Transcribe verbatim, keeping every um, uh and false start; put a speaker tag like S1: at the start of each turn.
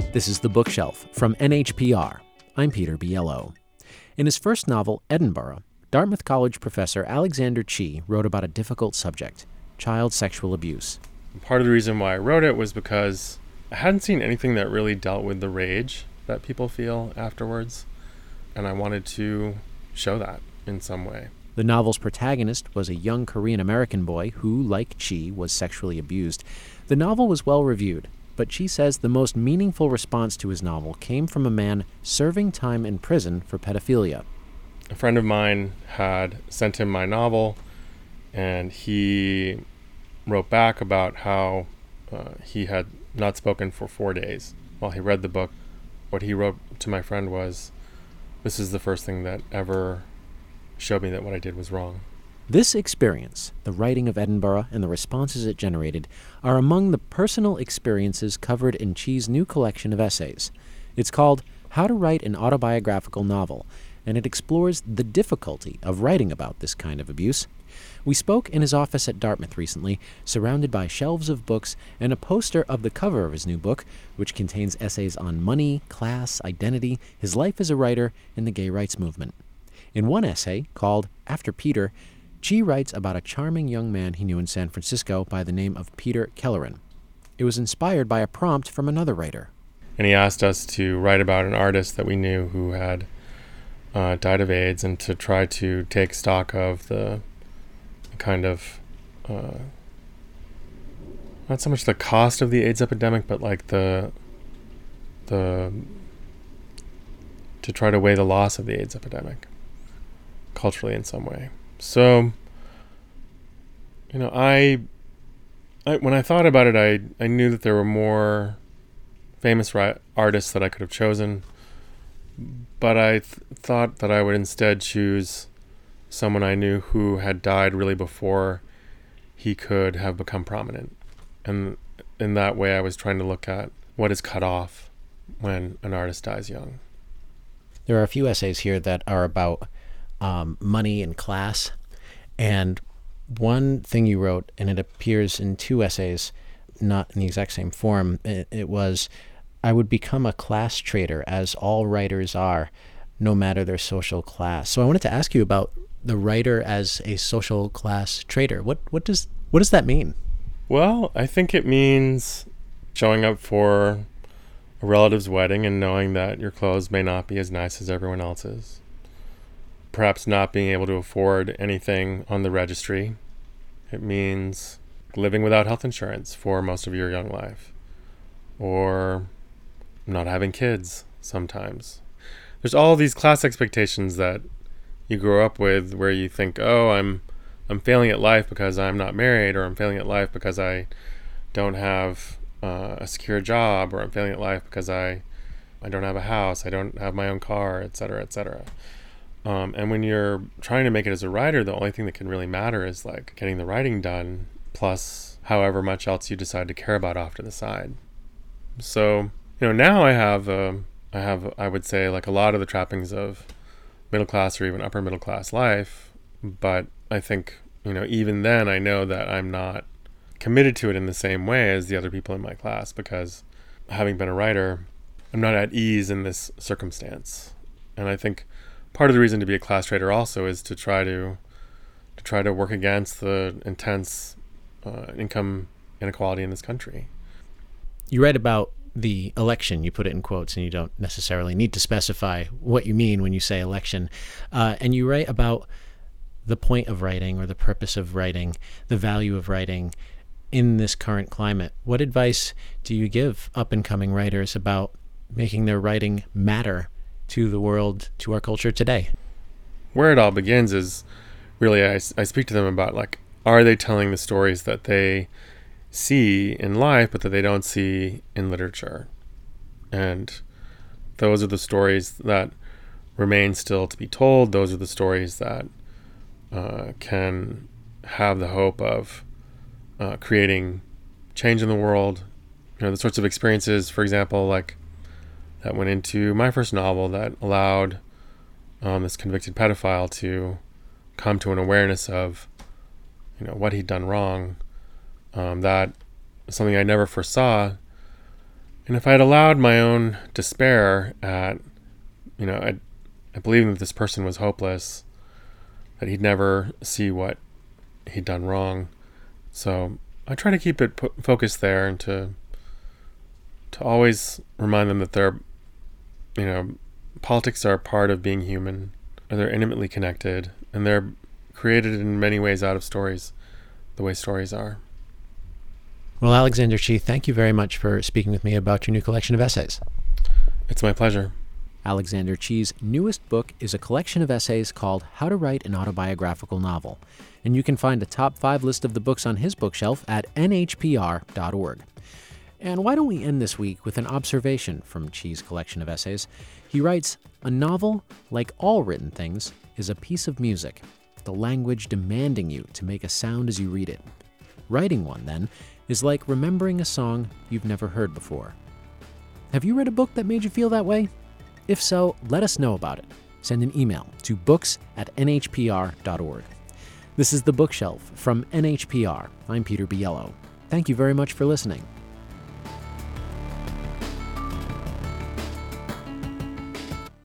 S1: This is The Bookshelf from N H P R. I'm Peter Biello. In his first novel, Edinburgh, Dartmouth College professor Alexander Chee wrote about a difficult subject, child sexual abuse.
S2: Part of the reason why I wrote it was because I hadn't seen anything that really dealt with the rage that people feel afterwards, and I wanted to show that in some way.
S1: The novel's protagonist was a young Korean-American boy who, like Chee, was sexually abused. The novel was well reviewed, but Chee says the most meaningful response to his novel came from a man serving time in prison for pedophilia.
S2: A friend of mine had sent him my novel, and he wrote back about how uh, he had not spoken for four days while he read the book. What he wrote to my friend was, "This is the first thing that ever showed me that what I did was wrong."
S1: This experience, the writing of Edinburgh and the responses it generated, are among the personal experiences covered in Chee's new collection of essays. It's called How to Write an Autobiographical Novel, and it explores the difficulty of writing about this kind of abuse. We spoke in his office at Dartmouth recently, surrounded by shelves of books and a poster of the cover of his new book, which contains essays on money, class, identity, his life as a writer, and the gay rights movement. In one essay, called After Peter, Chee writes about a charming young man he knew in San Francisco by the name of Peter Kelleran. It was inspired by a prompt from another writer.
S2: And he asked us to write about an artist that we knew who had uh, died of AIDS, and to try to take stock of the kind of, uh, not so much the cost of the AIDS epidemic, but like the, the, to try to weigh the loss of the AIDS epidemic culturally in some way. So, you know, I, I when I thought about it, I, I knew that there were more famous ri- artists that I could have chosen, but I th- thought that I would instead choose someone I knew who had died really before he could have become prominent. And in that way, I was trying to look at what is cut off when an artist dies young.
S1: There are a few essays here that are about um, money and class. And one thing you wrote, and it appears in two essays, not in the exact same form, it, it was, I would become a class traitor, as all writers are, no matter their social class. So I wanted to ask you about the writer as a social class traitor. What what does what does that mean?
S2: Well, I think it means showing up for a relative's wedding and knowing that your clothes may not be as nice as everyone else's. Perhaps not being able to afford anything on the registry. It means living without health insurance for most of your young life. Or not having kids sometimes. There's all these class expectations that you grow up with where you think, oh, I'm I'm failing at life because I'm not married, or I'm failing at life because I don't have uh, a secure job, or I'm failing at life because I I don't have a house, I don't have my own car, et cetera, et cetera. Um, and when you're trying to make it as a writer, the only thing that can really matter is like getting the writing done, plus however much else you decide to care about off to the side. So, you know, now I have, uh, I have, I would say, like a lot of the trappings of middle class or even upper middle class life. But I think, you know, even then I know that I'm not committed to it in the same way as the other people in my class, because having been a writer, I'm not at ease in this circumstance. And I think part of the reason to be a class traitor also is to try to to try to work against the intense uh, income inequality in this country.
S1: You write about the election. You put it in quotes, and you don't necessarily need to specify what you mean when you say election. Uh, and you write about the point of writing, or the purpose of writing, the value of writing in this current climate. What advice do you give up-and-coming writers about making their writing matter to the world, to our culture today?
S2: Where it all begins is really, I, I speak to them about, like, are they telling the stories that they see in life but that they don't see in literature? And those are the stories that remain still to be told. Those are the stories that uh, can have the hope of uh, creating change in the world. You know, the sorts of experiences, for example, like that went into my first novel that allowed um, this convicted pedophile to come to an awareness of, you know, what he'd done wrong. Um, that is something I never foresaw. And if I had allowed my own despair at, you know, I, I believe that this person was hopeless, that he'd never see what he'd done wrong. So I try to keep it po- focused there, and to to always remind them that they're, you know, politics are a part of being human, and they're intimately connected, and they're created in many ways out of stories, the way stories are.
S1: Well, Alexander Chee, thank you very much for speaking with me about your new collection of essays.
S2: It's my pleasure.
S1: Alexander Chee's newest book is a collection of essays called How to Write an Autobiographical Novel, and you can find a top five list of the books on his bookshelf at N H P R dot org. And why don't we end this week with an observation from Chee's collection of essays? He writes, "A novel, like all written things, is a piece of music, the language demanding you to make a sound as you read it. Writing one, then, is like remembering a song you've never heard before." Have you read a book that made you feel that way? If so, let us know about it. Send an email to books at N H P R dot org. This is The Bookshelf from N H P R. I'm Peter Biello. Thank you very much for listening.